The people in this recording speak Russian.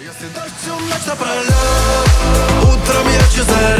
Если дождь всю ночь напролет, утром ярче заря.